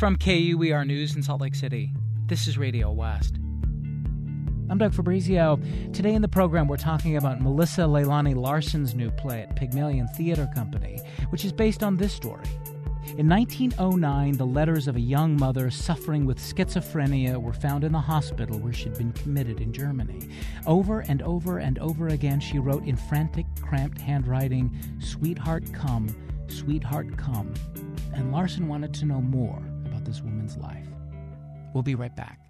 From KUER News in Salt Lake City, this is Radio West. I'm Doug Fabrizio. Today in the program, we're talking about Melissa Leilani Larson's new play at Pygmalion Theater Company, which is based on this story. In 1909, the letters of a young mother suffering with schizophrenia were found in the hospital where she'd been committed in Germany. Over and over and over again, she wrote in frantic, cramped handwriting, "Sweetheart, come, sweetheart, come." And Larson wanted to know more about this woman's life. We'll be right back.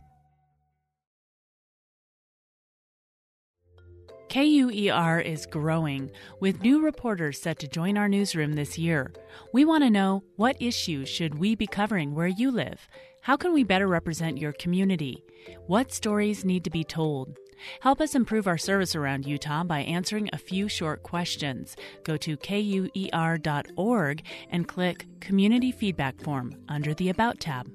KUER is growing, with new reporters set to join our newsroom this year. We want to know, what issues should we be covering where you live? How can we better represent your community? What stories need to be told? Help us improve our service around Utah by answering a few short questions. Go to KUER.org and click Community Feedback Form under the About tab.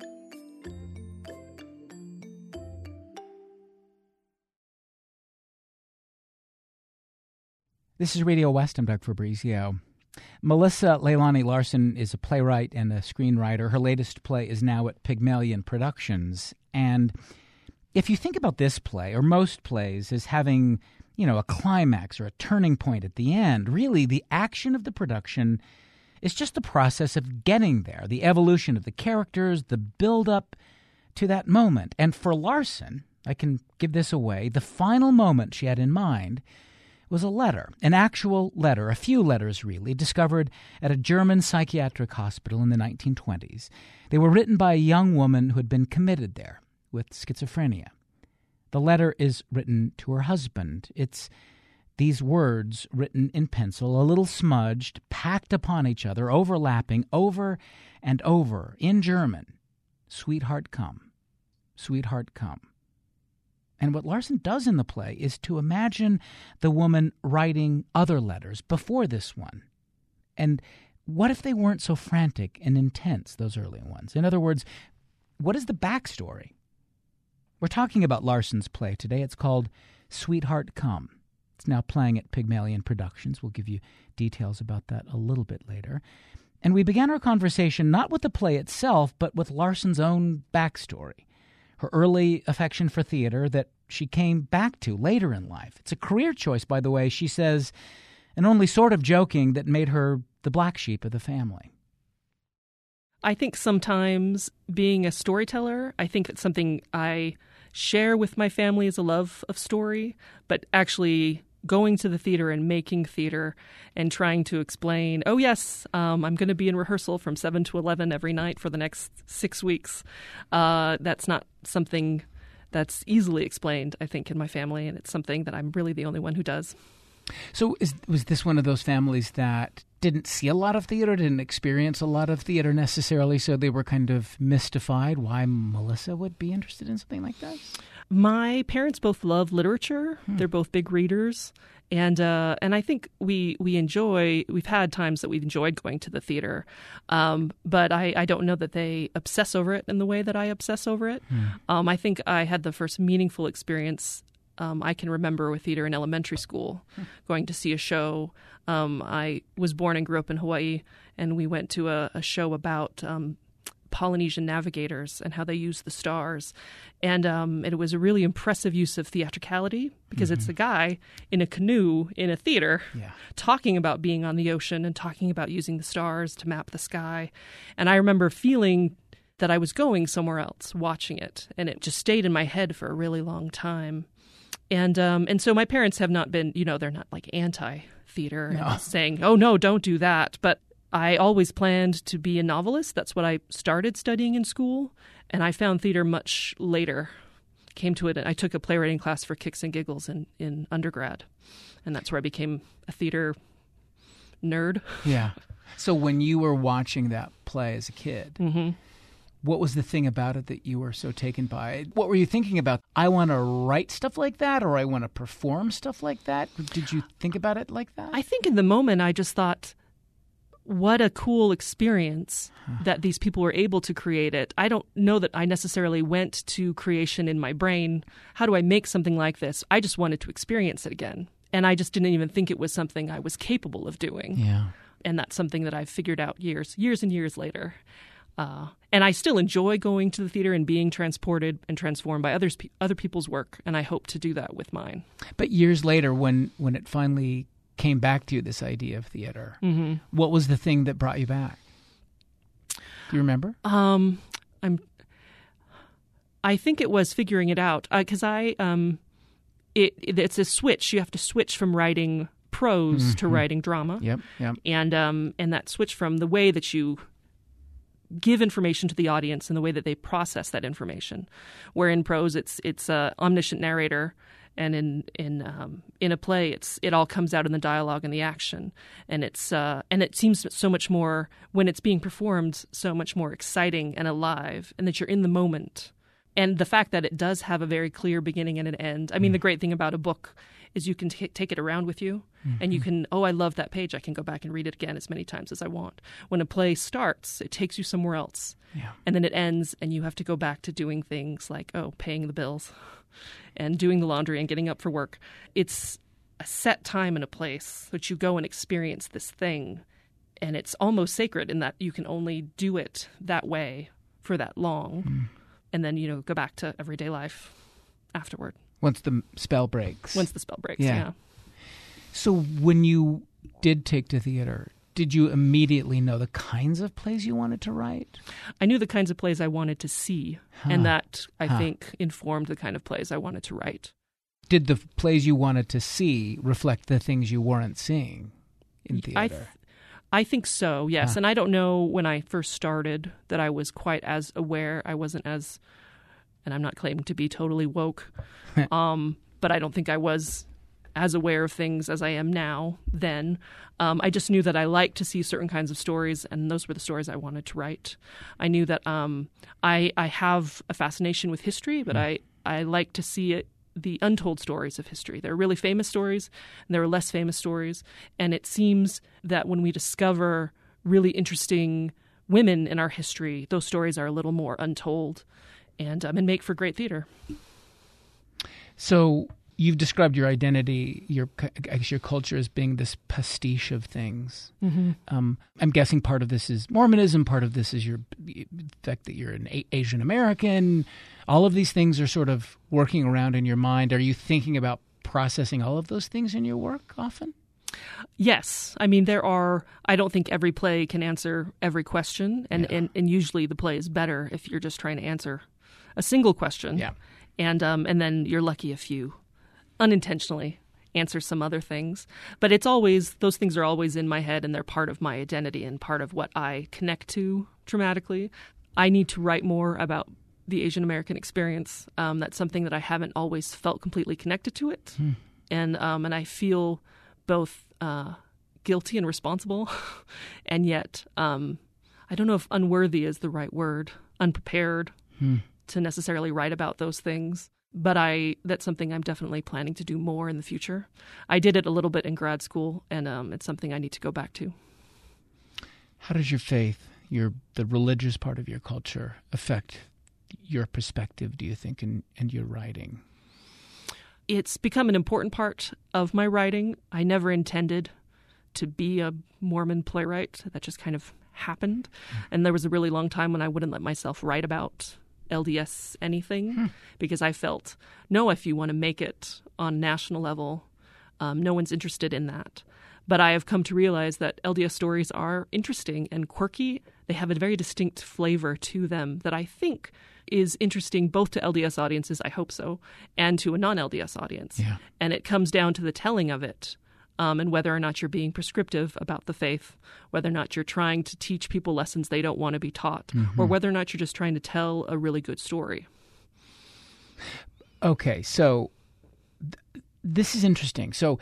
This is Radio West. I'm Doug Fabrizio. Melissa Leilani Larson is a playwright and a screenwriter. Her latest play is now at Pygmalion Productions. And if you think about this play, or most plays, as having, a climax or a turning point at the end, really the action of the production is just the process of getting there, the evolution of the characters, the build-up to that moment. And for Larson, I can give this away, the final moment she had in mind was a letter, an actual letter, a few letters really, discovered at a German psychiatric hospital in the 1920s. They were written by a young woman who had been committed there with schizophrenia. The letter is written to her husband. It's these words written in pencil, a little smudged, packed upon each other, overlapping over and over in German. "Sweetheart, come. Sweetheart, come." And what Larson does in the play is to imagine the woman writing other letters before this one. And what if they weren't so frantic and intense, those early ones? In other words, what is the backstory? We're talking about Larson's play today. It's called Sweetheart, Come. It's now playing at Pygmalion Productions. We'll give you details about that a little bit later. And we began our conversation not with the play itself, but with Larson's own backstory. Her early affection for theater that she came back to later in life. It's a career choice, by the way, she says, and only sort of joking, that made her the black sheep of the family. I think sometimes being a storyteller, I think it's something I share with my family as a love of story, but actually going to the theater and making theater and trying to explain, oh, yes, I'm going to be in rehearsal from 7 to 11 every night for the next 6 weeks. That's not something that's easily explained, I think, in my family, and it's something that I'm really the only one who does. So was this one of those families that didn't see a lot of theater, didn't experience a lot of theater necessarily, so they were kind of mystified why Melissa would be interested in something like this? My parents both love literature. They're both big readers. And I think we've had times that we've enjoyed going to the theater. But I don't know that they obsess over it in the way that I obsess over it. I think I had the first meaningful experience I can remember with theater in elementary school, going to see a show. I was born and grew up in Hawaii, and we went to a show about Polynesian navigators and how they use the stars. And it was a really impressive use of theatricality because it's a guy in a canoe in a theater talking about being on the ocean and talking about using the stars to map the sky. And I remember feeling that I was going somewhere else watching it, and it just stayed in my head for a really long time. And so my parents have not been, they're not like anti-theater and saying, oh, no, don't do that. But I always planned to be a novelist. That's what I started studying in school. And I found theater much later. Came to it. I took a playwriting class for kicks and giggles in undergrad. And that's where I became a theater nerd. Yeah. So when you were watching that play as a kid, what was the thing about it that you were so taken by? What were you thinking about? I want to write stuff like that, or I want to perform stuff like that? Did you think about it like that? I think in the moment I just thought, what a cool experience that these people were able to create it. I don't know that I necessarily went to creation in my brain. How do I make something like this? I just wanted to experience it again. And I just didn't even think it was something I was capable of doing. Yeah. And that's something that I've figured out years and years later. And I still enjoy going to the theater and being transported and transformed by other people's work, and I hope to do that with mine. But years later, when it finally came back to you, this idea of theater, what was the thing that brought you back? Do you remember? I think it was figuring it out, because it's a switch. You have to switch from writing prose to writing drama. Yep. And that switch from the way that you give information to the audience and the way that they process that information. Where in prose, it's a omniscient narrator, and in a play, it all comes out in the dialogue and the action, and it seems so much more, when it's being performed, so much more exciting and alive, and that you're in the moment. And the fact that it does have a very clear beginning and an end. I mean, the great thing about a book is you can take it around with you, and you can, I love that page. I can go back and read it again as many times as I want. When a play starts, it takes you somewhere else. Yeah. And then it ends, and you have to go back to doing things like, paying the bills and doing the laundry and getting up for work. It's a set time and a place that you go and experience this thing, and it's almost sacred in that you can only do it that way for that long. And then, go back to everyday life afterward. Once the spell breaks. Yeah. So when you did take to theater, did you immediately know the kinds of plays you wanted to write? I knew the kinds of plays I wanted to see, and that, I think, informed the kind of plays I wanted to write. Did the plays you wanted to see reflect the things you weren't seeing in theater? I think so, yes. And I don't know when I first started that I was quite as aware. I wasn't as, and I'm not claiming to be totally woke, but I don't think I was as aware of things as I am now then. I just knew that I liked to see certain kinds of stories, and those were the stories I wanted to write. I knew that I have a fascination with history, but I like to see the untold stories of history. There are really famous stories, and there are less famous stories. And it seems that when we discover really interesting women in our history, those stories are a little more untold and make for great theater. So you've described your identity, your culture as being this pastiche of things. I'm guessing part of this is Mormonism, part of this is the fact that you're an Asian American. All of these things are sort of working around in your mind. Are you thinking about processing all of those things in your work often? Yes. I mean, I don't think every play can answer every question, and usually the play is better if you're just trying to answer a single question. Yeah. And then you're lucky if you unintentionally answer some other things. But those things are always in my head, and they're part of my identity and part of what I connect to dramatically. I need to write more about the Asian American experience. That's something that I haven't always felt completely connected to it. And I feel both guilty and responsible, and yet I don't know if unworthy is the right word, unprepared to necessarily write about those things. But that's something I'm definitely planning to do more in the future. I did it a little bit in grad school, and it's something I need to go back to. How does your faith, the religious part of your culture, affect your perspective, do you think, and your writing? It's become an important part of my writing. I never intended to be a Mormon playwright. That just kind of happened. And there was a really long time when I wouldn't let myself write about LDS anything because I felt, no, if you want to make it on national level, no one's interested in that. But I have come to realize that LDS stories are interesting and quirky. They have a very distinct flavor to them that I think is interesting both to LDS audiences, I hope so, and to a non-LDS audience. Yeah. And it comes down to the telling of it, and whether or not you're being prescriptive about the faith, whether or not you're trying to teach people lessons they don't want to be taught, or whether or not you're just trying to tell a really good story. Okay, so this is interesting. So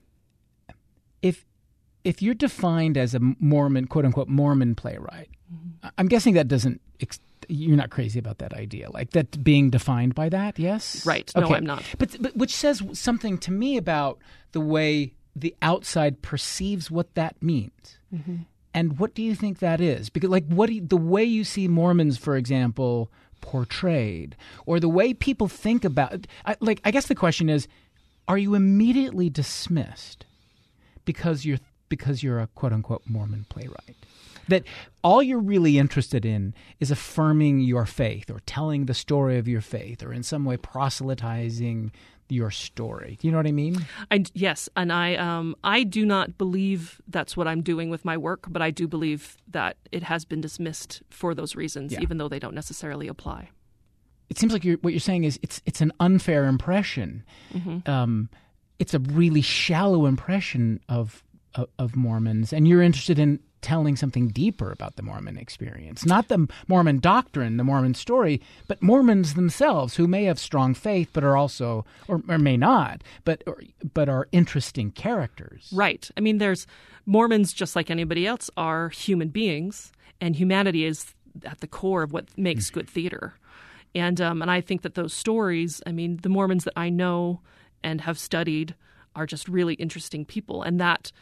if you're defined as a Mormon, quote-unquote, Mormon playwright, I'm guessing that doesn't you're not crazy about that idea, like that being defined by that, yes? Right. Okay. No, I'm not. But which says something to me about the way the outside perceives what that means. And what do you think that is? Because, like, the way you see Mormons, for example, portrayed, or the way people think about I guess the question is, are you immediately dismissed because because you're a quote-unquote Mormon playwright? That all you're really interested in is affirming your faith or telling the story of your faith or in some way proselytizing your story. Do you know what I mean? Yes, and I do not believe that's what I'm doing with my work, but I do believe that it has been dismissed for those reasons, even though they don't necessarily apply. It seems like what you're saying is it's an unfair impression. Mm-hmm. It's a really shallow impression of Mormons, and you're interested in telling something deeper about the Mormon experience. Not the Mormon doctrine, the Mormon story, but Mormons themselves who may have strong faith but are also, or may not, but are interesting characters. Right. I mean, there's Mormons, just like anybody else, are human beings, and humanity is at the core of what makes good theater. And I think that those stories, I mean, the Mormons that I know and have studied are just really interesting people, and that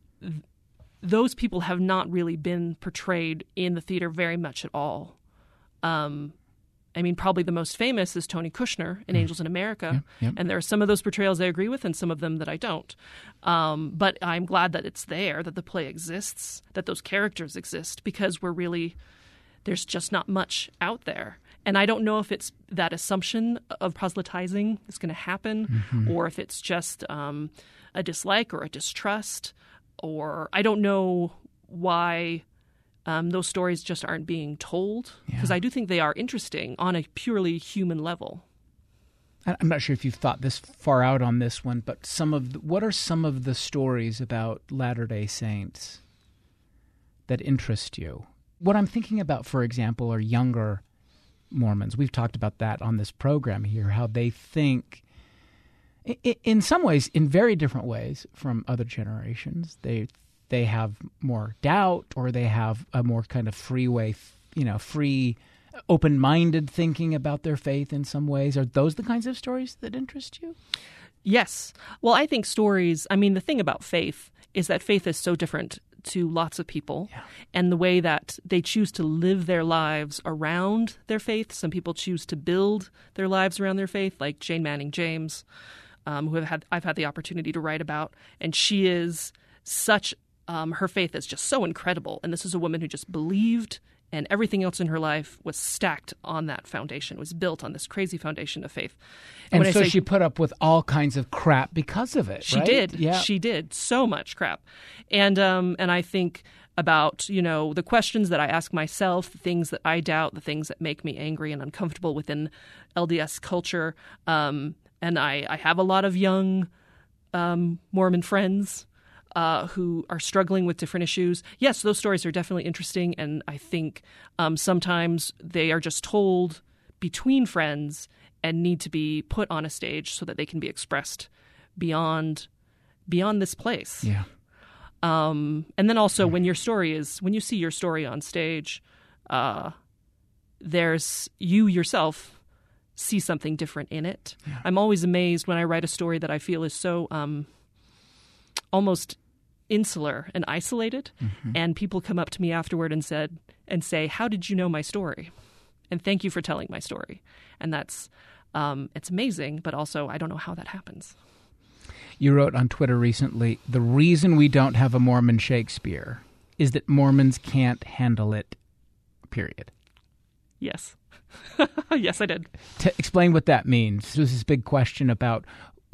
those people have not really been portrayed in the theater very much at all. I mean, probably the most famous is Tony Kushner in Angels in America, and there are some of those portrayals I agree with and some of them that I don't. But I'm glad that it's there, that the play exists, that those characters exist, because there's just not much out there. And I don't know if it's that assumption of proselytizing is going to happen, or if it's just a dislike or a distrust, or I don't know why those stories just aren't being told, because I do think they are interesting on a purely human level. I'm not sure if you've thought this far out on this one, but what are some of the stories about Latter-day Saints that interest you? What I'm thinking about, for example, are younger Mormons. We've talked about that on this program here, how they think, in some ways, in very different ways from other generations. They have more doubt, or they have a more kind of free, open-minded thinking about their faith in some ways. Are those the kinds of stories that interest you? Yes. Well, I think stories, I mean, the thing about faith is that faith is so different to lots of people, and the way that they choose to live their lives around their faith. Some people choose to build their lives around their faith, like Jane Manning James, who I've had the opportunity to write about, and she is such her faith is just so incredible. And this is a woman who just believed, and everything else in her life was stacked on that foundation, was built on this crazy foundation of faith. And so she put up with all kinds of crap because of it, She right? did. Yeah. She did. So much crap. And I think about, the questions that I ask myself, the things that I doubt, the things that make me angry and uncomfortable within LDS culture. And I have a lot of young Mormon friends who are struggling with different issues. Yes, those stories are definitely interesting, and I think sometimes they are just told between friends and need to be put on a stage so that they can be expressed beyond this place. Yeah. And then also when you see your story on stage, there's you yourself see something different in it. Yeah. I'm always amazed when I write a story that I feel is so almost insular and isolated, and people come up to me afterward and say, "How did you know my story? And thank you for telling my story." And that's it's amazing, but also I don't know how that happens. You wrote on Twitter recently, the reason we don't have a Mormon Shakespeare is that Mormons can't handle it, period. Yes. Yes, I did. To explain what that means. There's this big question about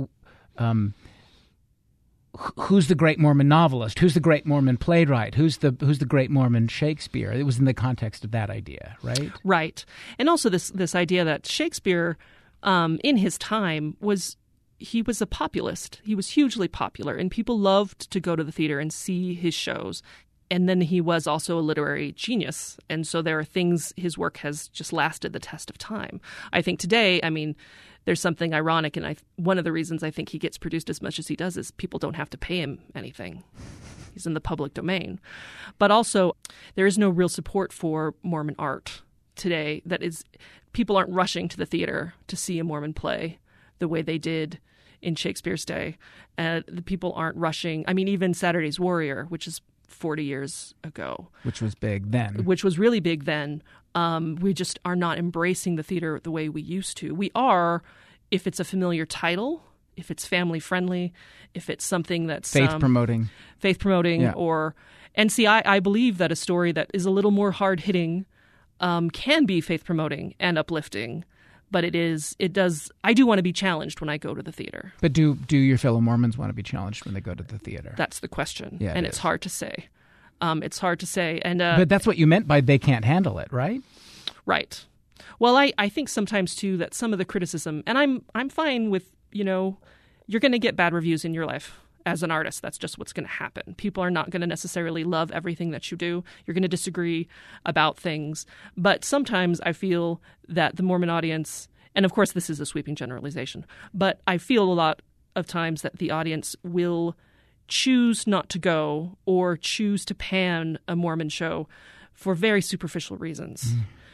who's the great Mormon novelist, who's the great Mormon playwright, who's the great Mormon Shakespeare. It was in the context of that idea, right? Right. And also this idea that Shakespeare, in his time, he was a populist. He was hugely popular, and people loved to go to the theater and see his shows. And then he was also a literary genius. And so there are things, his work has just lasted the test of time. I think today, there's something ironic, and one of the reasons I think he gets produced as much as he does is people don't have to pay him anything. He's in the public domain. But also, there is no real support for Mormon art today. That is, people aren't rushing to the theater to see a Mormon play the way they did in Shakespeare's day. The people aren't rushing. Even Saturday's Warrior, which is 40 years ago. Which was big then. Which was really big then. We just are not embracing the theater the way we used to. We are, if it's a familiar title, if it's family friendly, if it's something that's faith promoting, yeah. And see, I believe that a story that is a little more hard hitting can be faith promoting and uplifting. But I do want to be challenged when I go to the theater. But do your fellow Mormons want to be challenged when they go to the theater? That's the question. Yeah, and it's hard to say. It's hard to say. And but that's what you meant by they can't handle it, right? Right. Well, I think sometimes, too, that some of the criticism, and I'm fine with, you're going to get bad reviews in your life. As an artist, that's just what's going to happen. People are not going to necessarily love everything that you do. You're going to disagree about things. But sometimes I feel that the Mormon audience, and of course this is a sweeping generalization, but I feel a lot of times that the audience will choose not to go or choose to pan a Mormon show for very superficial reasons.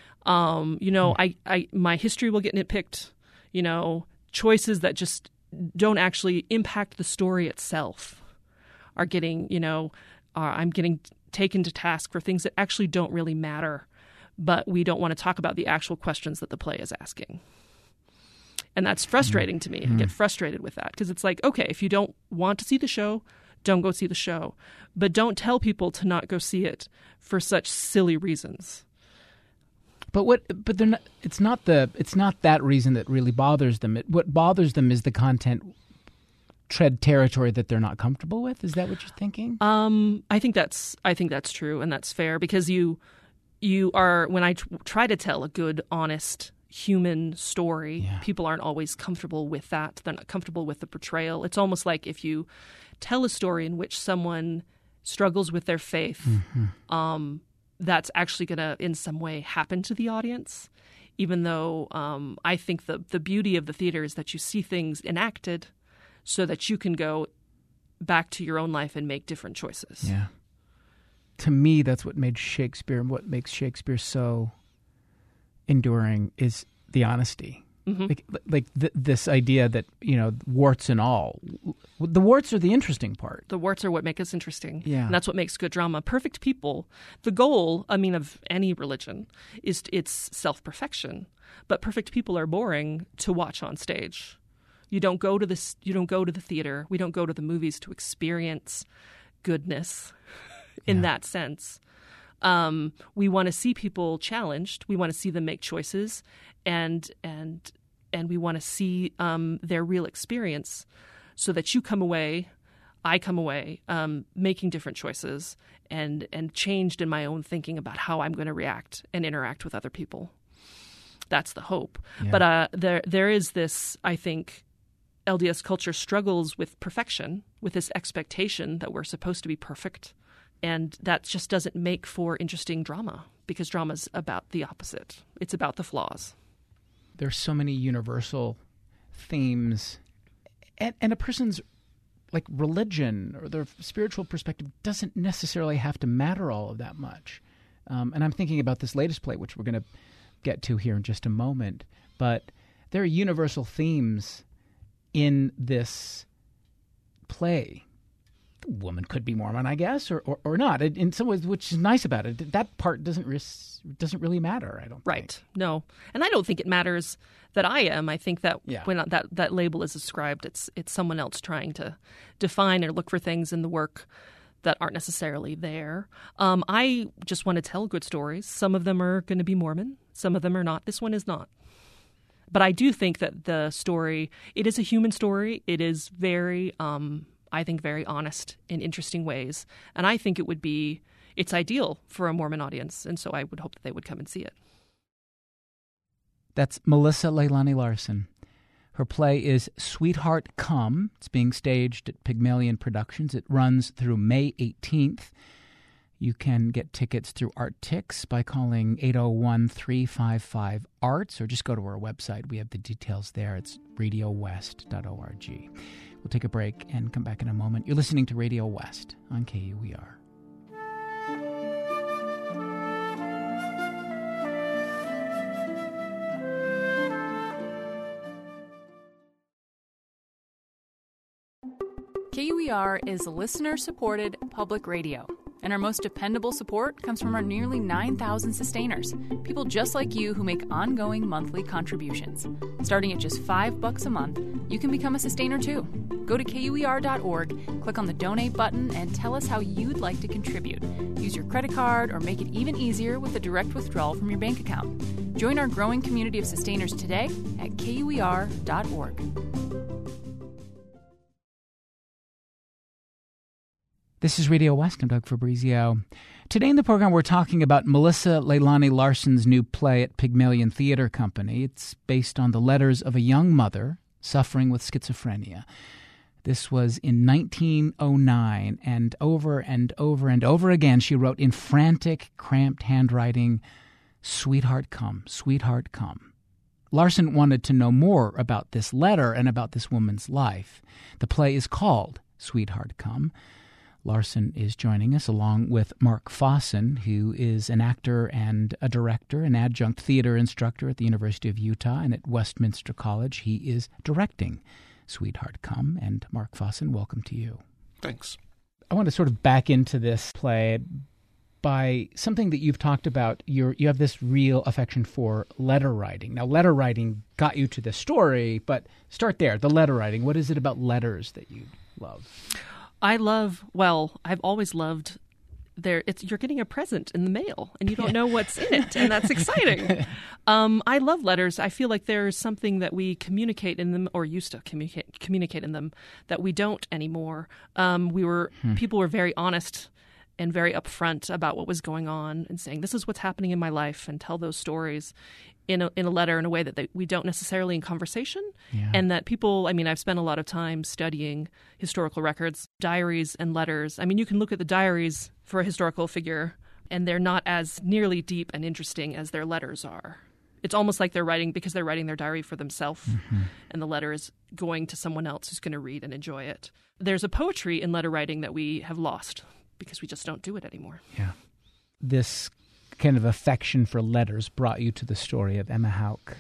My history will get nitpicked, choices that just don't actually impact the story itself are getting, I'm getting taken to task for things that actually don't really matter, but we don't want to talk about the actual questions that the play is asking. And that's frustrating to me. I get frustrated with that because it's like, okay, if you don't want to see the show, don't go see the show, but don't tell people to not go see it for such silly reasons. But they're not. It's not that reason that really bothers them. What bothers them is the content tread territory that they're not comfortable with. Is that what you're thinking? I think that's true, and that's fair because you are when I try to tell a good, honest human story, people aren't always comfortable with that. They're not comfortable with the portrayal. It's almost like if you tell a story in which someone struggles with their faith. That's actually going to, in some way, happen to the audience, even though I think the beauty of the theater is that you see things enacted so that you can go back to your own life and make different choices. Yeah. To me, that's what made Shakespeare, and what makes Shakespeare so enduring is the honesty. This idea that, warts and all. The warts are the interesting part. The warts are what make us interesting. Yeah. And that's what makes good drama. Perfect people, the goal, of any religion, is it's self-perfection. But perfect people are boring to watch on stage. You don't go to the theater. We don't go to the movies to experience goodness in that sense. We want to see people challenged. We want to see them make choices, and we want to see their real experience, so that I come away, making different choices and changed in my own thinking about how I'm going to react and interact with other people. That's the hope. Yeah. But there is this, I think, LDS culture struggles with perfection, with this expectation that we're supposed to be perfect. And that just doesn't make for interesting drama, because drama's about the opposite. It's about the flaws. There's so many universal themes, and a person's religion or their spiritual perspective doesn't necessarily have to matter all of that much. And I'm thinking about this latest play, which we're going to get to here in just a moment. But there are universal themes in this play. The woman could be Mormon, I guess, or not. In some ways, which is nice about it. That part doesn't really matter, I don't think. Right. No. And I don't think it matters that I am. I think that when that label is ascribed, it's someone else trying to define or look for things in the work that aren't necessarily there. I just want to tell good stories. Some of them are going to be Mormon. Some of them are not. This one is not. But I do think that the story, it is a human story. It is very, I think, very honest in interesting ways. And I think it's ideal for a Mormon audience. And so I would hope that they would come and see it. That's Melissa Leilani Larson. Her play is Sweetheart Come. It's being staged at Pygmalion Productions. It runs through May 18th. You can get tickets through ArtTix by calling 801-355-ARTS, or just go to our website. We have the details there. It's radiowest.org. We'll take a break and come back in a moment. You're listening to Radio West on KUER. KUER is listener-supported public radio. And our most dependable support comes from our nearly 9,000 sustainers, people just like you who make ongoing monthly contributions. Starting at just $5 a month, you can become a sustainer too. Go to KUER.org, click on the donate button, and tell us how you'd like to contribute. Use your credit card or make it even easier with a direct withdrawal from your bank account. Join our growing community of sustainers today at KUER.org. This is Radio West. I'm Doug Fabrizio. Today in the program, we're talking about Melissa Leilani Larson's new play at Pygmalion Theater Company. It's based on the letters of a young mother suffering with schizophrenia. This was in 1909, and over and over again, she wrote in frantic, cramped handwriting, "Sweetheart, come, sweetheart, come." Larson wanted to know more about this letter and about this woman's life. The play is called Sweetheart, Come. Larson is joining us along with Mark Fossen, who is an actor and a director, an adjunct theater instructor at the University of Utah and at Westminster College. He is directing Sweetheart, Come. And Mark Fossen, welcome to you. Thanks. I want to sort of back into this play by something that you've talked about. You have this real affection for letter writing. Now, letter writing got you to the story, but start there. The letter writing. What is it about letters that you love? I've always loved you're getting a present in the mail and you don't know what's in it, and that's exciting. I love letters. I feel like there's something that we communicate in them, or used to communicate in them, that we don't anymore. People were very honest and very upfront about what was going on and saying, this is what's happening in my life, and tell those stories in a letter in a way that we don't necessarily in conversation. Yeah. And that people, I've spent a lot of time studying historical records, diaries and letters. You can look at the diaries for a historical figure and they're not as nearly deep and interesting as their letters are. It's almost like they're writing their diary for themselves, and the letter is going to someone else who's going to read and enjoy it. There's a poetry in letter writing that we have lost because we just don't do it anymore. Yeah. This kind of affection for letters brought you to the story of Emma Houck.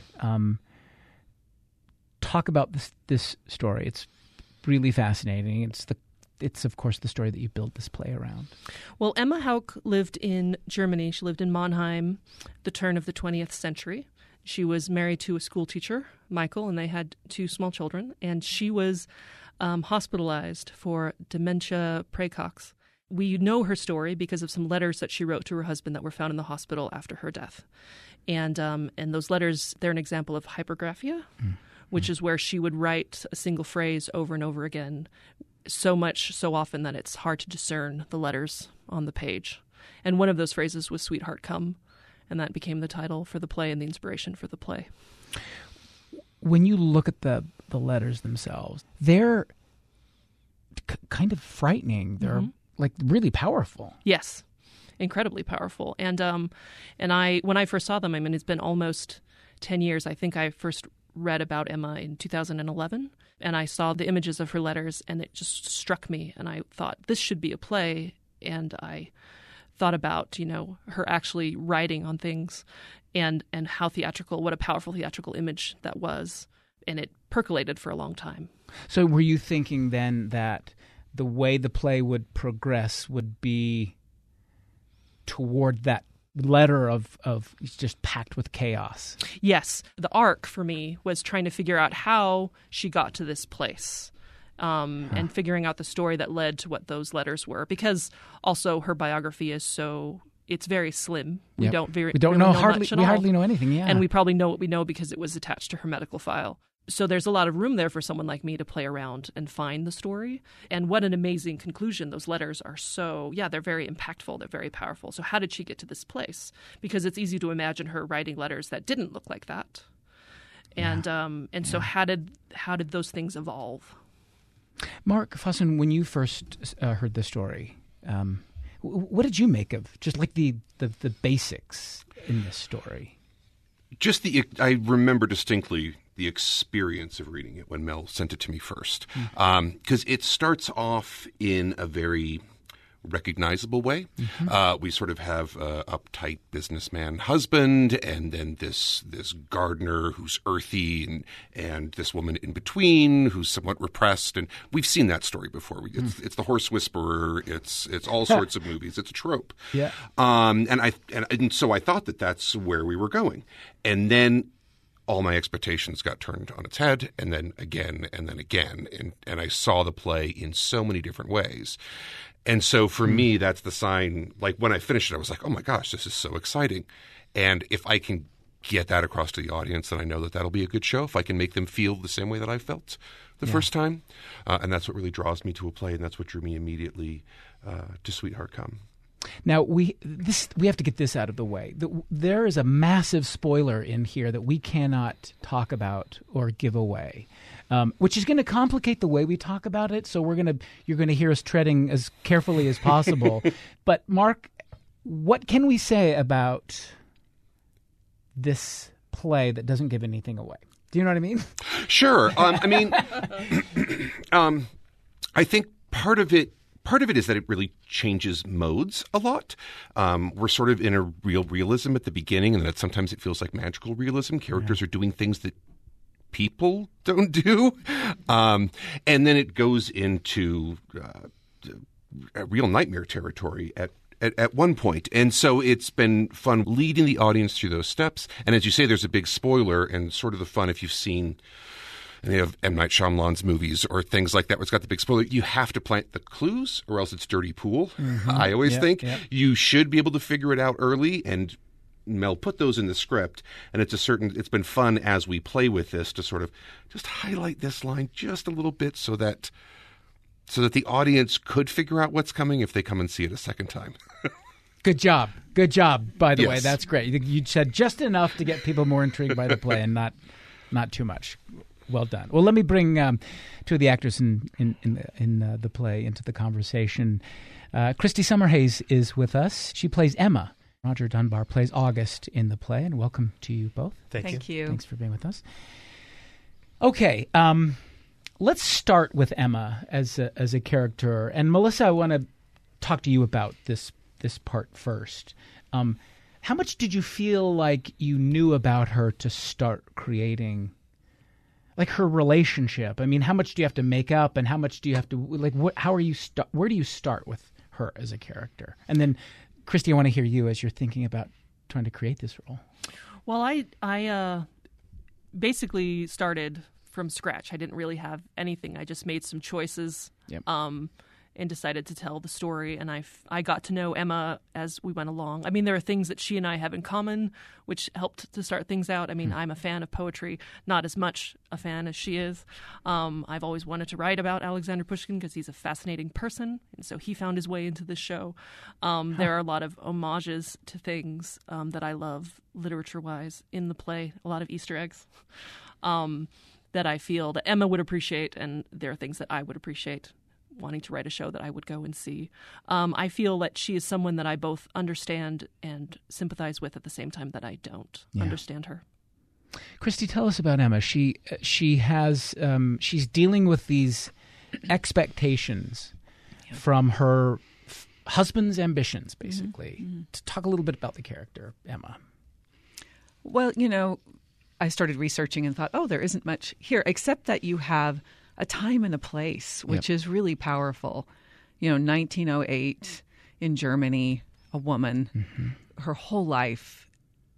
Talk about this story. It's really fascinating. It's of course the story that you built this play around. Well, Emma Houck lived in Germany. She lived in Mannheim at the turn of the 20th century. She was married to a school teacher, Michael, and they had 2 small children. And she was hospitalized for dementia praecox. We know her story because of some letters that she wrote to her husband that were found in the hospital after her death. And those letters, they're an example of hypergraphia, which is where she would write a single phrase over and over again, so often that it's hard to discern the letters on the page. And one of those phrases was "Sweetheart, come," and that became the title for the play and the inspiration for the play. When you look at the letters themselves, they're kind of frightening. They're like really powerful. Yes, incredibly powerful. And when I first saw them, it's been almost 10 years. I think I first read about Emma in 2011, and I saw the images of her letters, and it just struck me. And I thought, this should be a play. And I thought about, her actually writing on things and how theatrical, what a powerful theatrical image that was. And it percolated for a long time. So were you thinking then that the way the play would progress would be toward that letter of just packed with chaos? Yes. The arc for me was trying to figure out how she got to this place, and figuring out the story that led to what those letters were. Because also her biography is it's very slim. We don't know hardly. We hardly know anything. Yeah, and we probably know what we know because it was attached to her medical file. So there's a lot of room there for someone like me to play around and find the story. And what an amazing conclusion. Those letters are they're very impactful. They're very powerful. So how did she get to this place? Because it's easy to imagine her writing letters that didn't look like that. So how did those things evolve? Mark Fossen, when you first heard the story, what did you make of just like the basics in this story? I remember distinctly the experience of reading it when Mel sent it to me first. Because it starts off in a very recognizable way. We sort of have uptight businessman husband, and then this gardener who's earthy, and this woman in between who's somewhat repressed. And we've seen that story before. It's the horse whisperer. It's all sorts of movies. It's a trope. Yeah. And so I thought that that's where we were going, and then all my expectations got turned on its head, and then again, and then again, and I saw the play in so many different ways. And so for me, that's the sign. Like when I finished it, I was like, oh my gosh, this is so exciting. And if I can get that across to the audience, then I know that that'll be a good show. If I can make them feel the same way that I felt the first time. And that's what really draws me to a play, and that's what drew me immediately to Sweetheart Come. Now, we have to get this out of the way. There is a massive spoiler in here that we cannot talk about or give away, which is going to complicate the way we talk about it. So you're going to hear us treading as carefully as possible. But Mark, what can we say about this play that doesn't give anything away? Do you know what I mean? Sure. I think part of it is that it really changes modes a lot. We're sort of in a realism at the beginning, and that sometimes it feels like magical realism. Characters are doing things that people don't do. And then it goes into a real nightmare territory at one point. And so it's been fun leading the audience through those steps. And as you say, there's a big spoiler, and sort of the fun if you've seen any of M. Night Shyamalan's movies or things like that where it's got the big spoiler, you have to plant the clues or else it's dirty pool. I always think. You should be able to figure it out early, and Mel put those in the script, and it's been fun as we play with this to sort of just highlight this line just a little bit so that the audience could figure out what's coming if they come and see it a second time. Good job, by the way. That's great. You said just enough to get people more intrigued by the play and not too much. Well done. Well, let me bring two of the actors in the play into the conversation. Christy Summerhays is with us. She plays Emma. Roger Dunbar plays August in the play. And welcome to you both. Thank you. Thanks for being with us. Okay, let's start with Emma as a character. And Melissa, I want to talk to you about this part first. How much did you feel like you knew about her to start creating? Like her relationship. I mean, how much do you have to make up, and how much do you have to where do you start with her as a character? And then, Christy, I want to hear you as you're thinking about trying to create this role. Well, I basically started from scratch. I didn't really have anything. I just made some choices. Yep. And decided to tell the story, and I got to know Emma as we went along. I mean, there are things that she and I have in common, which helped to start things out. I mean, I'm a fan of poetry, not as much a fan as she is. I've always wanted to write about Alexander Pushkin because he's a fascinating person, and so he found his way into this show. There are a lot of homages to things that I love literature-wise in the play, a lot of Easter eggs that I feel that Emma would appreciate, and there are things that I would appreciate wanting to write a show that I would go and see. I feel that she is someone that I both understand and sympathize with at the same time that I don't understand her. Christy, tell us about Emma. She has she's dealing with these expectations from her husband's ambitions, basically. Mm-hmm. To talk a little bit about the character, Emma. Well, I started researching and thought, there isn't much here, except that you have a time and a place, which is really powerful. 1908 in Germany, a woman, her whole life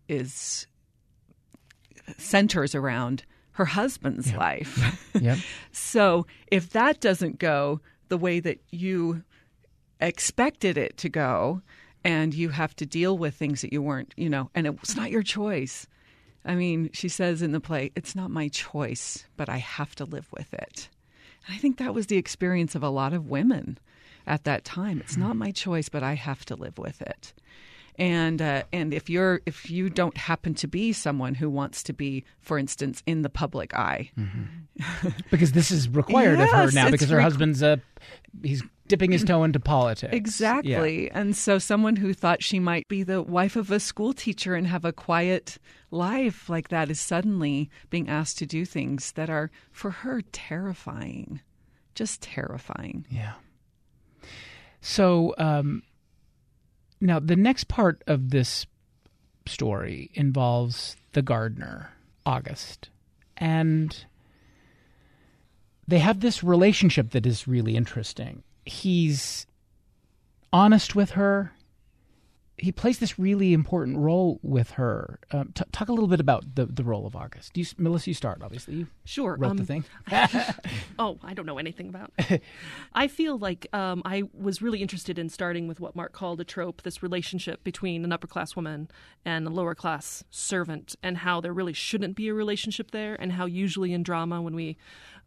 centers around her husband's life. Yep. So if that doesn't go the way that you expected it to go, and you have to deal with things that you weren't, and it's not your choice. I mean, she says in the play, it's not my choice, but I have to live with it. And I think that was the experience of a lot of women at that time. It's not my choice, but I have to live with it. And if you don't happen to be someone who wants to be, for instance, in the public eye, because this is required of her now, because her husband's he's dipping his toe into politics. Exactly. Yeah. And so someone who thought she might be the wife of a school teacher and have a quiet life like that is suddenly being asked to do things that are, for her, terrifying. Just terrifying. Yeah. So now the next part of this story involves the gardener, August. And they have this relationship that is really interesting. He's honest with her. He plays this really important role with her. Talk a little bit about the role of August. Melissa, you start, obviously. You Sure. wrote the thing. Oh, I don't know anything about it. I feel like I was really interested in starting with what Mark called a trope, this relationship between an upper-class woman and a lower-class servant, and how there really shouldn't be a relationship there, and how usually in drama when we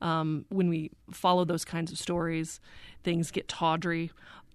follow those kinds of stories, things get tawdry.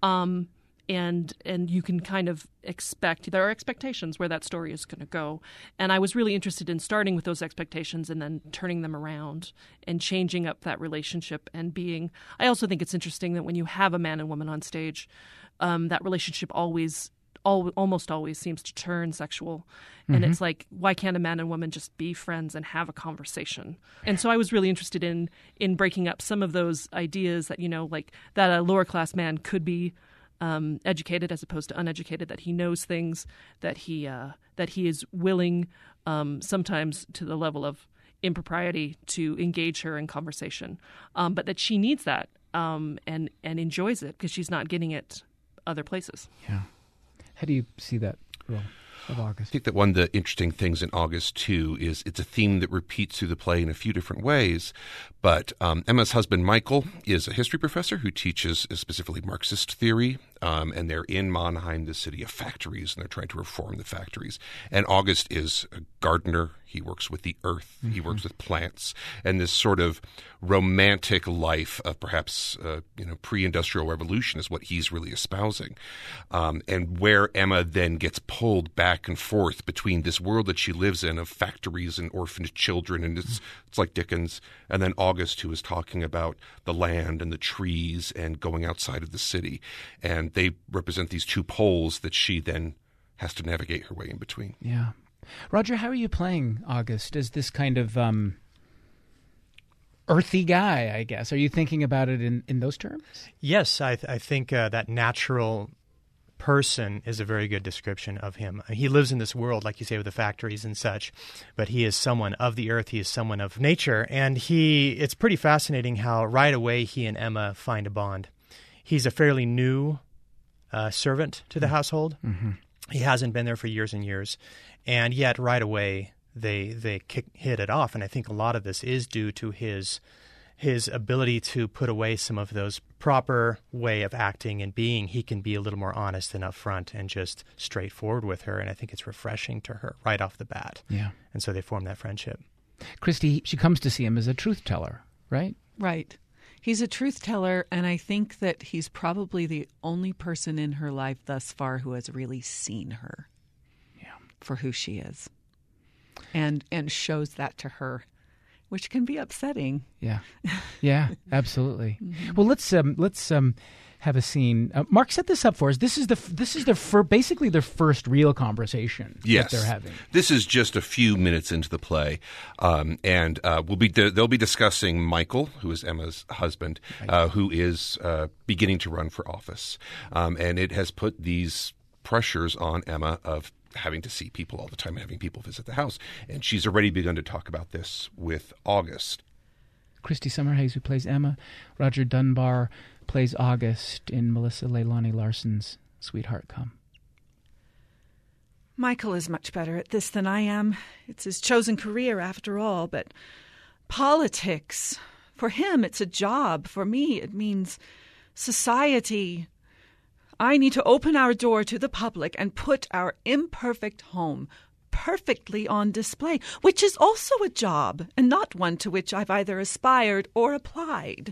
And you can kind of expect, there are expectations where that story is going to go. And I was really interested in starting with those expectations and then turning them around and changing up that relationship and being, I also think it's interesting that when you have a man and woman on stage, that relationship almost always seems to turn sexual. And it's like, why can't a man and woman just be friends and have a conversation? And so I was really interested in breaking up some of those ideas that, like that a lower class man could be educated as opposed to uneducated, that he knows things, that he is willing, sometimes to the level of impropriety, to engage her in conversation, but that she needs that and enjoys it because she's not getting it other places. Yeah. How do you see that role of August? I think that one of the interesting things in August, too, is it's a theme that repeats through the play in a few different ways. But Emma's husband, Michael, is a history professor who teaches specifically Marxist theory, and they're in Mannheim, the city of factories, and they're trying to reform the factories. And August is a gardener. He works with the earth. He works with plants. And this sort of romantic life of perhaps pre-industrial revolution is what he's really espousing. And where Emma then gets pulled back and forth between this world that she lives in of factories and orphaned children, and it's like Dickens, and then August, who is talking about the land and the trees and going outside of the city. And they represent these two poles that she then has to navigate her way in between. Yeah. Roger, how are you playing August as this kind of earthy guy, I guess? Are you thinking about it in those terms? Yes, I think that natural person is a very good description of him. He lives in this world, like you say, with the factories and such, but he is someone of the earth. He is someone of nature, and it's pretty fascinating how right away he and Emma find a bond. He's a fairly new servant to the household. Mm-hmm. He hasn't been there for years and years, and yet right away they hit it off, and I think a lot of this is due to his ability to put away some of those proper way of acting and being. He can be a little more honest and upfront and just straightforward with her, and I think it's refreshing to her right off the bat. Yeah. And so they form that friendship. Christy, she comes to see him as a truth teller, right? Right. He's a truth teller, and I think that he's probably the only person in her life thus far who has really seen her for who she is and shows that to her, which can be upsetting. Yeah, yeah, absolutely. Well, let's have a scene. Mark, set this up for us. This is basically their first real conversation that they're having. This is just a few minutes into the play, and they'll be discussing Michael, who is Emma's husband, who is beginning to run for office, and it has put these pressures on Emma of having to see people all the time, having people visit the house. And she's already begun to talk about this with August. Christy Summerhays, who plays Emma. Roger Dunbar plays August in Melissa Leilani Larson's Sweetheart Come. Michael is much better at this than I am. It's his chosen career after all, but politics, for him, it's a job. For me, it means society. I need to open our door to the public and put our imperfect home perfectly on display, which is also a job and not one to which I've either aspired or applied.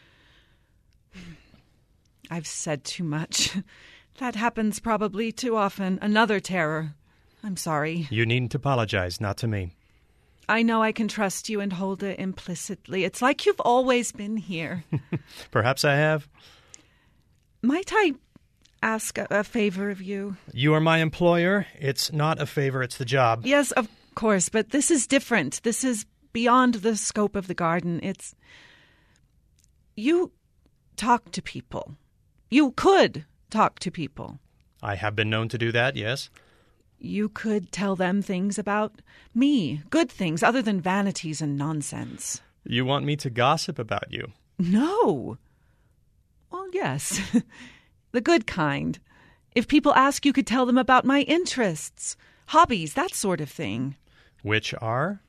I've said too much. That happens probably too often. Another terror. I'm sorry. You needn't apologize, not to me. I know I can trust you and Hulda implicitly. It's like you've always been here. Perhaps I have. Might I ask a favor of you? You are my employer. It's not a favor, it's the job. Yes, of course, but this is different. This is beyond the scope of the garden. You talk to people. You could talk to people. I have been known to do that, yes. You could tell them things about me, good things other than vanities and nonsense. You want me to gossip about you? No. Well, yes. The good kind. If people ask, you could tell them about my interests, hobbies, that sort of thing. Which are?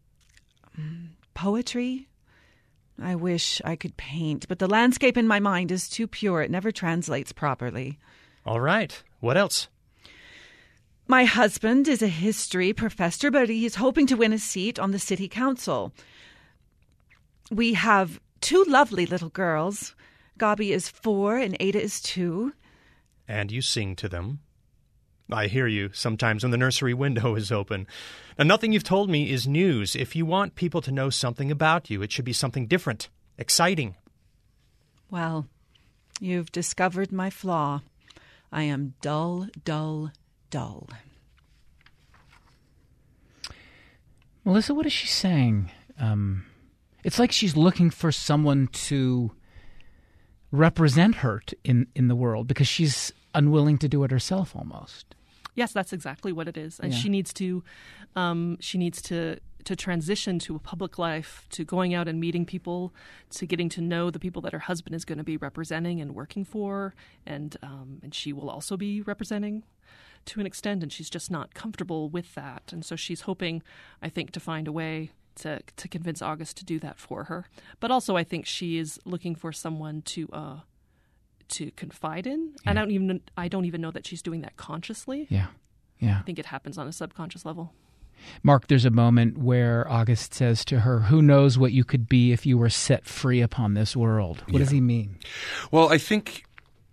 Poetry. I wish I could paint, but the landscape in my mind is too pure. It never translates properly. All right. What else? My husband is a history professor, but he's hoping to win a seat on the city council. We have 2 lovely little girls. Gabi is 4 and Ada is 2. And you sing to them. I hear you sometimes when the nursery window is open. Now, nothing you've told me is news. If you want people to know something about you, it should be something different, exciting. Well, you've discovered my flaw. I am dull, dull, dull. Melissa, what is she saying? It's like she's looking for someone to represent her in the world because she's unwilling to do it herself almost. Yes, that's exactly what it is. And Yeah. she needs to transition to a public life, to going out and meeting people, to getting to know the people that her husband is going to be representing and working for, and she will also be representing to an extent, and she's just not comfortable with that. And so she's hoping, I think, to find a way to convince August to do that for her. But also, I think she is looking for someone to confide in. Yeah. And I don't even know that she's doing that consciously. Yeah. I think it happens on a subconscious level. Mark, there's a moment where August says to her, "Who knows what you could be if you were set free upon this world?" What does he mean? Well, I think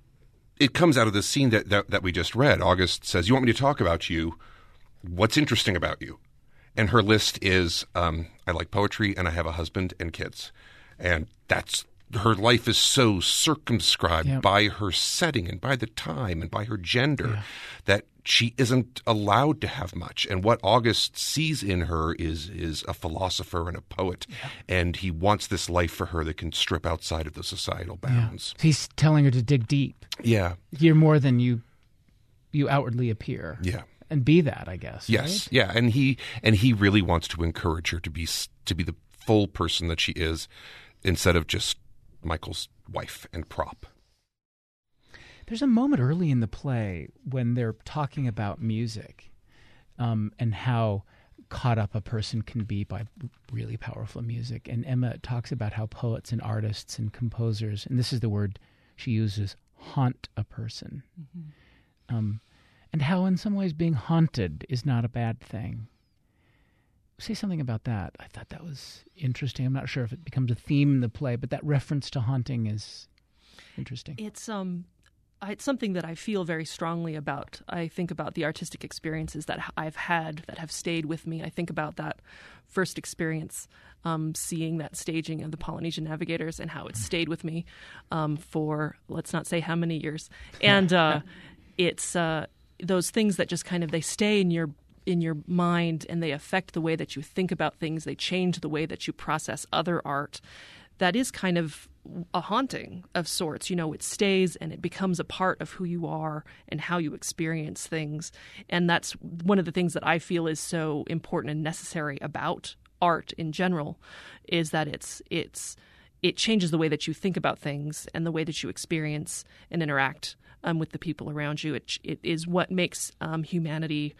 it comes out of the scene that we just read. August says, "You want me to talk about you? What's interesting about you?" And her list is, I like poetry and I have a husband and kids. And that's her life is so circumscribed by her setting and by the time and by her gender that she isn't allowed to have much. And what August sees in her is a philosopher and a poet. Yeah. And he wants this life for her that can strip outside of the societal bounds. Yeah. He's telling her to dig deep. Yeah. You're more than you outwardly appear. Yeah. And be that, I guess. Yes. Right? Yeah. And he really wants to encourage her to be the full person that she is instead of just Michael's wife and prop. There's a moment early in the play when they're talking about music and how caught up a person can be by really powerful music. And Emma talks about how poets and artists and composers, and this is the word she uses, haunt a person. Mm-hmm. And how in some ways being haunted is not a bad thing. Say something about that. I thought that was interesting. I'm not sure if it becomes a theme in the play, but that reference to haunting is interesting. It's something that I feel very strongly about. I think about the artistic experiences that I've had that have stayed with me. I think about that first experience, seeing that staging of the Polynesian Navigators and how it stayed with me for, let's not say how many years. And it's those things that just kind of, they stay in your mind and they affect the way that you think about things. They change the way that you process other art. That is kind of a haunting of sorts. You know, it stays and it becomes a part of who you are and how you experience things. And that's one of the things that I feel is so important and necessary about art in general, is that it changes the way that you think about things and the way that you experience and interact with the people around you. It is what makes humanity.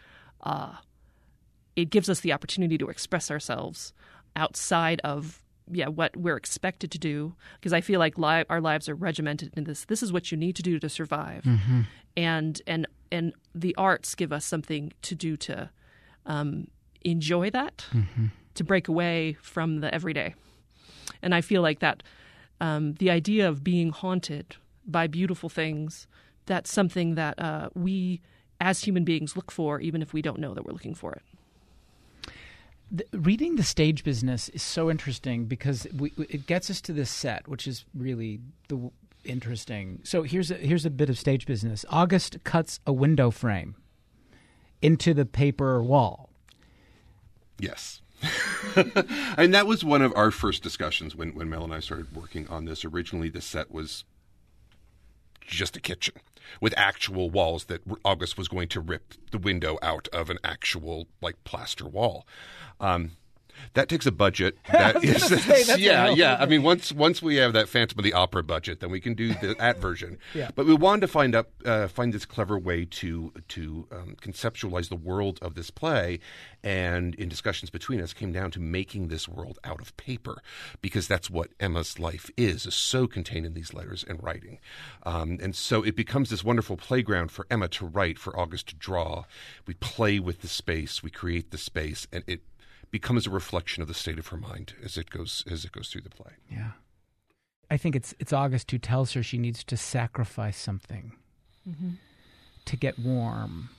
It gives us the opportunity to express ourselves outside of what we're expected to do, because I feel like our lives are regimented in this. This is what you need to do to survive, mm-hmm. and the arts give us something to do to enjoy that, mm-hmm. to break away from the everyday. And I feel like that the idea of being haunted by beautiful things, that's something that we as human beings look for, even if we don't know that we're looking for it. Reading the stage business is so interesting because it gets us to this set, which is really interesting. So here's a bit of stage business. August cuts a window frame into the paper wall. Yes. And that was one of our first discussions when Mel and I started working on this. Originally, the set was just a kitchen with actual walls that August was going to rip the window out of an actual plaster wall. That takes a budget. That yeah. I mean, once we have that Phantom of the Opera budget, then we can do that version. Yeah. But we wanted to find this clever way to conceptualize the world of this play, and in discussions between us, came down to making this world out of paper, because that's what Emma's life is so contained in these letters and writing, and so it becomes this wonderful playground for Emma to write, for August to draw. We play with the space, we create the space, and it becomes a reflection of the state of her mind as it goes through the play. Yeah, I think it's August who tells her she needs to sacrifice something to get warm.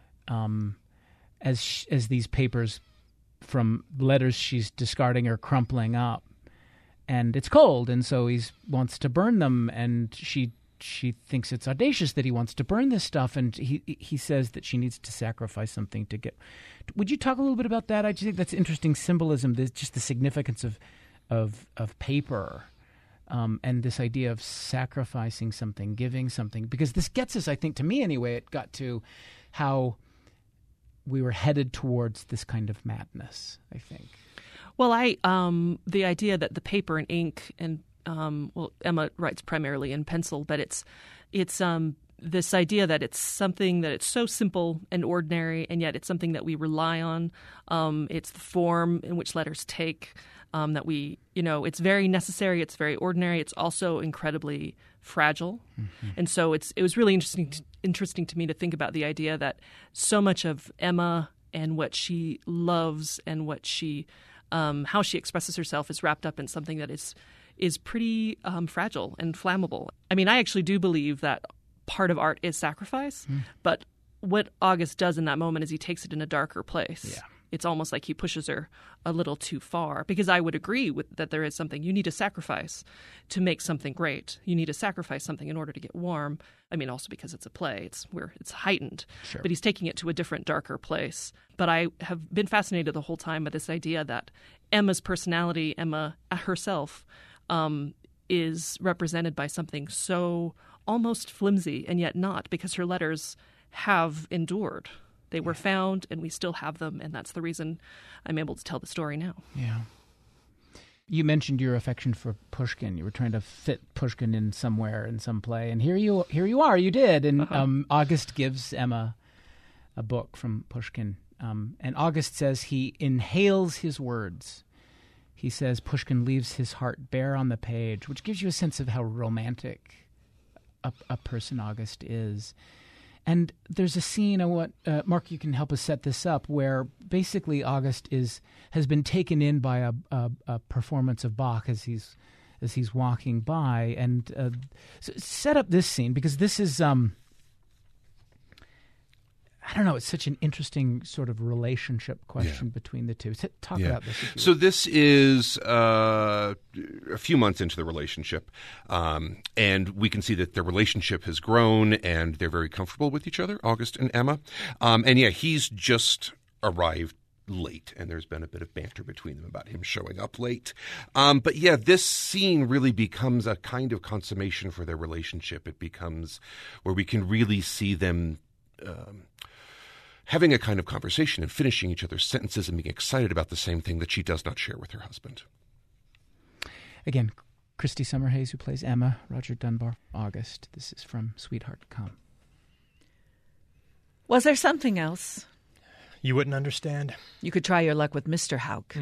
As these papers from letters she's discarding are crumpling up, and it's cold, and so he wants to burn them, and she thinks it's audacious that he wants to burn this stuff, and he says that she needs to sacrifice something to get. Would you talk a little bit about that? I just think that's interesting symbolism. Just the significance of paper, and this idea of sacrificing something, giving something. Because this gets us, I think, to me anyway, it got to how we were headed towards this kind of madness, I think. Well, the idea that the paper and ink and Emma writes primarily in pencil, but it's this idea that it's something that it's so simple and ordinary, and yet it's something that we rely on. It's the form in which letters take, that we, it's very necessary. It's very ordinary. It's also incredibly fragile, and so it was really interesting to me to think about the idea that so much of Emma and what she loves and what she how she expresses herself is wrapped up in something that is pretty fragile and flammable. I mean, I actually do believe that part of art is sacrifice, but what August does in that moment is he takes it in a darker place. Yeah. It's almost like he pushes her a little too far, because I would agree with that there is something you need to sacrifice to make something great. You need to sacrifice something in order to get warm. I mean, also because it's a play, it's heightened, but he's taking it to a different, darker place. But I have been fascinated the whole time by this idea that Emma's personality, Emma herself, is represented by something so almost flimsy, and yet not, because her letters have endured. They were found, and we still have them, and that's the reason I'm able to tell the story now. Yeah. You mentioned your affection for Pushkin. You were trying to fit Pushkin in somewhere in some play, and here you are. You did, and August gives Emma a book from Pushkin, and August says he inhales his words. He says Pushkin leaves his heart bare on the page, which gives you a sense of how romantic a person August is. And there's a scene, Mark, you can help us set this up, where basically August has been taken in by a performance of Bach as he's walking by, and so set up this scene, because this is I don't know, it's such an interesting sort of relationship question between the two. Talk about this. So this is a few months into the relationship, and we can see that their relationship has grown, and they're very comfortable with each other, August and Emma. He's just arrived late, and there's been a bit of banter between them about him showing up late. This scene really becomes a kind of consummation for their relationship. It becomes where we can really see them having a kind of conversation and finishing each other's sentences and being excited about the same thing that she does not share with her husband. Again, Christy Summerhays, who plays Emma, Roger Dunbar, August. This is from Sweetheart Come. Was there something else? You wouldn't understand. You could try your luck with Mr. Houck.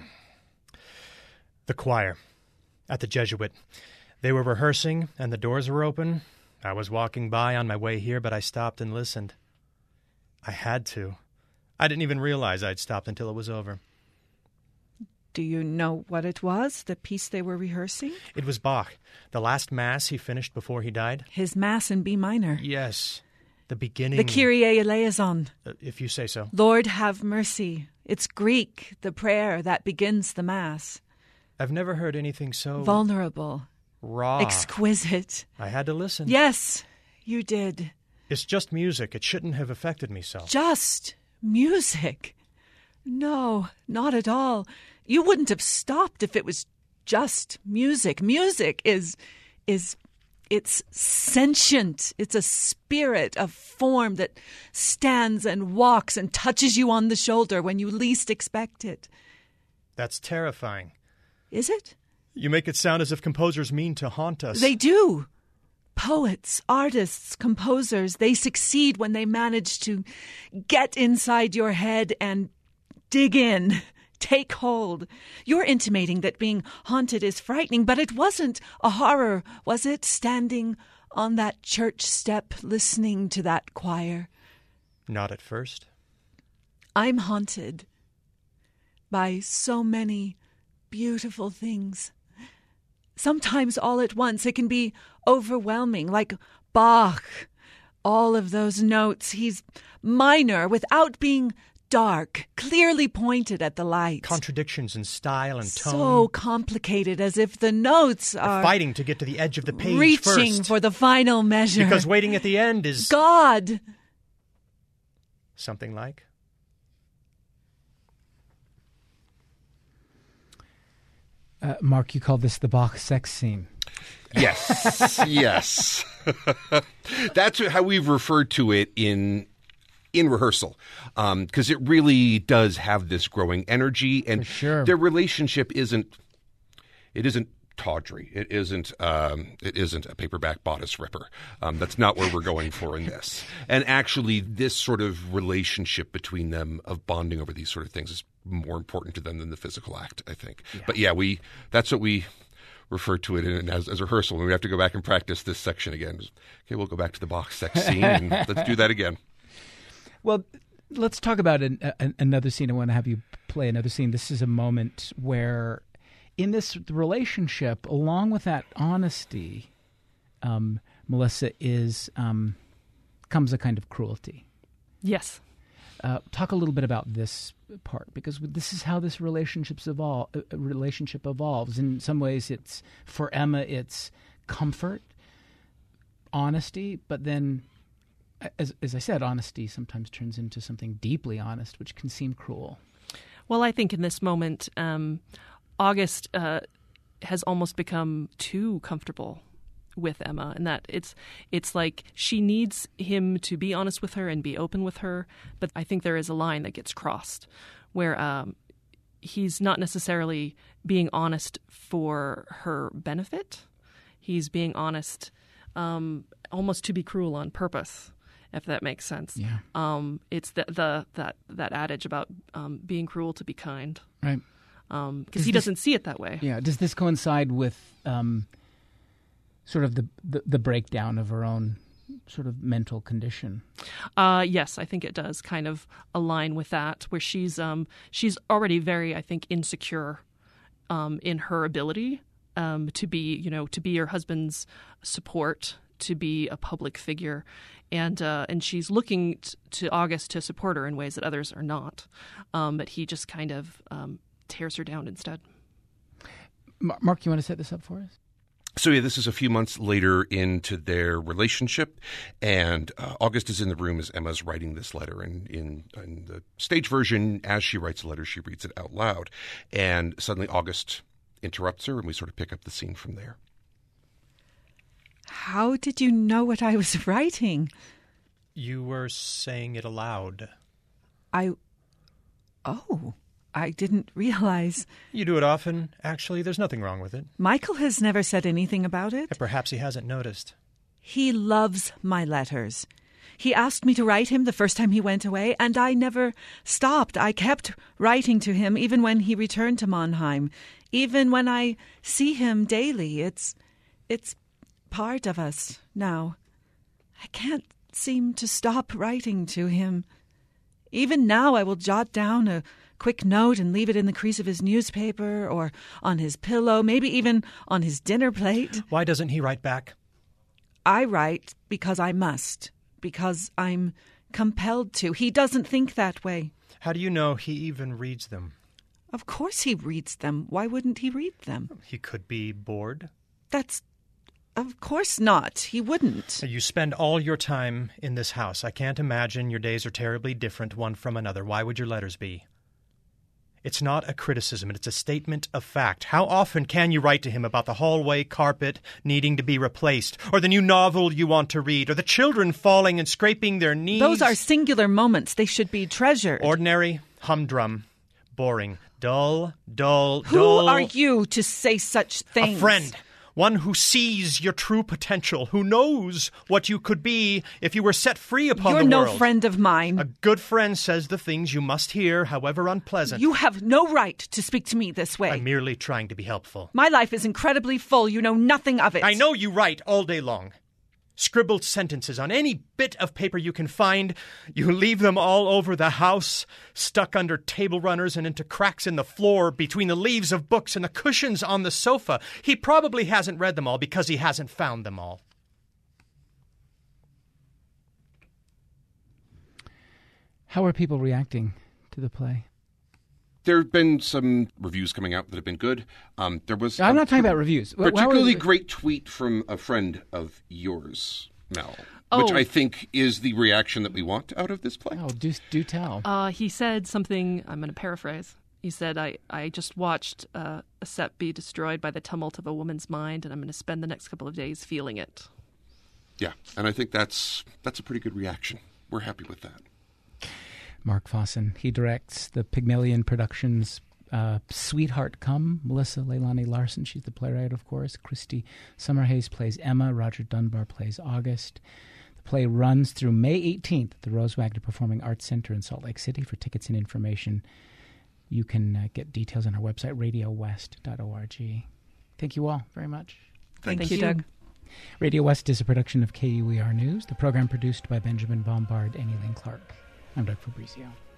The choir at the Jesuit. They were rehearsing and the doors were open. I was walking by on my way here, but I stopped and listened. I had to. I didn't even realize I'd stopped until it was over. Do you know what it was, the piece they were rehearsing? It was Bach, the last Mass he finished before he died. His Mass in B minor. Yes, the beginning. The Kyrie eleison. If you say so. Lord have mercy. It's Greek, the prayer that begins the Mass. I've never heard anything so... vulnerable. Raw. Exquisite. I had to listen. Yes, you did. It's just music. It shouldn't have affected me so. Just music? No, not at all. You wouldn't have stopped if it was just music. Music is it's sentient. It's a spirit, a form that stands and walks and touches you on the shoulder when you least expect it. That's terrifying. Is it? You make it sound as if composers mean to haunt us. They do. Poets, artists, composers, they succeed when they manage to get inside your head and dig in. Take hold. You're intimating that being haunted is frightening, but it wasn't a horror, was it? Standing on that church step, listening to that choir. Not at first. I'm haunted by so many beautiful things. Sometimes all at once. It can be overwhelming, like Bach. All of those notes. He's minor without being dark, clearly pointed at the light. Contradictions in style and tone. So complicated, as if the notes are fighting to get to the edge of the page reaching first. for the final measure. Because waiting at the end is God. Something like. Mark, you called this the Bach sex scene. Yes, yes. That's how we've referred to it in rehearsal, because it really does have this growing energy, and For sure. Their relationship isn't tawdry. It isn't a paperback bodice ripper. That's not where we're going for in this. And actually, this sort of relationship between them of bonding over these sort of things is more important to them than the physical act, I think. Yeah. But yeah, that's what we refer to it as rehearsal. When we have to go back and practice this section again. Okay, we'll go back to the Bach sex scene and let's do that again. Well, let's talk about another scene. I want to have you play another scene. This is a moment where, in this relationship, along with that honesty, Melissa, comes a kind of cruelty. Yes. Talk a little bit about this part, because this is how this relationship evolves. In some ways, it's for Emma, it's comfort, honesty, but then, as I said, honesty sometimes turns into something deeply honest, which can seem cruel. Well, I think in this moment, August has almost become too comfortable with Emma, and that it's like she needs him to be honest with her and be open with her, but I think there is a line that gets crossed where he's not necessarily being honest for her benefit. He's being honest almost to be cruel on purpose, if that makes sense. Yeah. It's that adage about being cruel to be kind. Right. Because he doesn't see it that way. Yeah. Does this coincide with sort of the breakdown of her own sort of mental condition? Yes, I think it does kind of align with that, where she's already very, I think, insecure in her ability to be her husband's support, to be a public figure, and she's looking to August to support her in ways that others are not, but he just kind of tears her down instead. Mark, you want to set this up for us? So yeah, this is a few months later into their relationship, and August is in the room as Emma's writing this letter. And in the stage version, as she writes the letter, she reads it out loud. And suddenly August interrupts her, and we sort of pick up the scene from there. How did you know what I was writing? You were saying it aloud. I didn't realize. You do it often. Actually, there's nothing wrong with it. Michael has never said anything about it. Perhaps he hasn't noticed. He loves my letters. He asked me to write him the first time he went away, and I never stopped. I kept writing to him even when he returned to Mannheim. Even when I see him daily, it's part of us now. I can't seem to stop writing to him. Even now I will jot down a quick note and leave it in the crease of his newspaper or on his pillow, maybe even on his dinner plate. Why doesn't he write back? I write because I must, because I'm compelled to. He doesn't think that way. How do you know he even reads them? Of course he reads them. Why wouldn't he read them? He could be bored. Of course not. He wouldn't. You spend all your time in this house. I can't imagine your days are terribly different one from another. Why would your letters be? It's not a criticism, it's a statement of fact. How often can you write to him about the hallway carpet needing to be replaced, or the new novel you want to read, or the children falling and scraping their knees? Those are singular moments. They should be treasured. Ordinary, humdrum, boring, dull, dull. Who are you to say such things? A friend. One who sees your true potential, who knows what you could be if you were set free upon the world. You're no friend of mine. A good friend says the things you must hear, however unpleasant. You have no right to speak to me this way. I'm merely trying to be helpful. My life is incredibly full. You know nothing of it. I know you write all day long. Scribbled sentences on any bit of paper you can find. You leave them all over the house, stuck under table runners and into cracks in the floor, between the leaves of books and the cushions on the sofa. He probably hasn't read them all because he hasn't found them all. How are people reacting to the play? There have been some reviews coming out that have been good. There was I'm not talking about reviews. Particularly great tweet from a friend of yours, Mel, which I think is the reaction that we want out of this play. Oh, do tell. He said something, I'm going to paraphrase. He said, I just watched a set be destroyed by the tumult of a woman's mind, and I'm going to spend the next couple of days feeling it. Yeah, and I think that's a pretty good reaction. We're happy with that. Mark Fossen. He directs the Pygmalion Productions Sweetheart Come. Melissa Leilani Larson, she's the playwright, of course. Christy Summerhays plays Emma. Roger Dunbar plays August. The play runs through May 18th at the Rose Wagner Performing Arts Center in Salt Lake City. For tickets and information, you can get details on our website, radiowest.org. Thank you all very much. Thank you, Doug. Radio West is a production of KUER News. The program produced by Benjamin Bombard and Elaine Clark. I'm Doug Fabrizio.